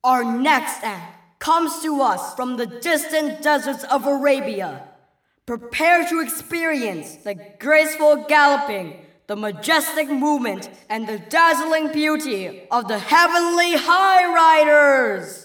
Our next act comes to us from the distant deserts of Arabia. Prepare to experience the graceful galloping, the majestic movement, and the dazzling beauty of the heavenly high riders.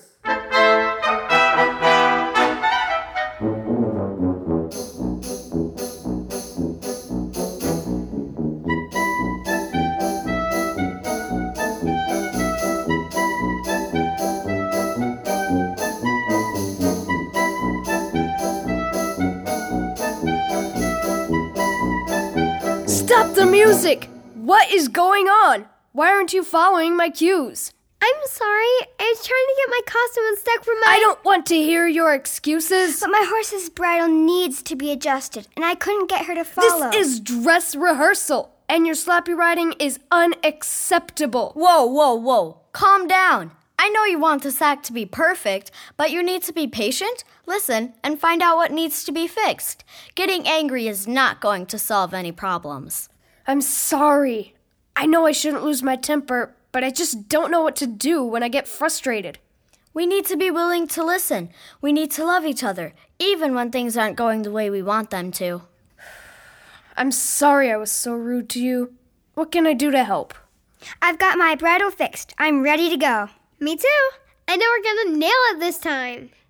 Stop the music! What is going on? Why aren't you following my cues? I'm sorry. I was trying to get my costume unstuck from my... I don't want to hear your excuses. But my horse's bridle needs to be adjusted, and I couldn't get her to follow. This is dress rehearsal, and your sloppy riding is unacceptable. Whoa. Calm down. I know you want this act to be perfect, but you need to be patient, listen, and find out what needs to be fixed. Getting angry is not going to solve any problems. I'm sorry. I know I shouldn't lose my temper, but I just don't know what to do when I get frustrated. We need to be willing to listen. We need to love each other, even when things aren't going the way we want them to. I'm sorry I was so rude to you. What can I do to help? I've got my bridle fixed. I'm ready to go. Me too. I know we're gonna nail it this time.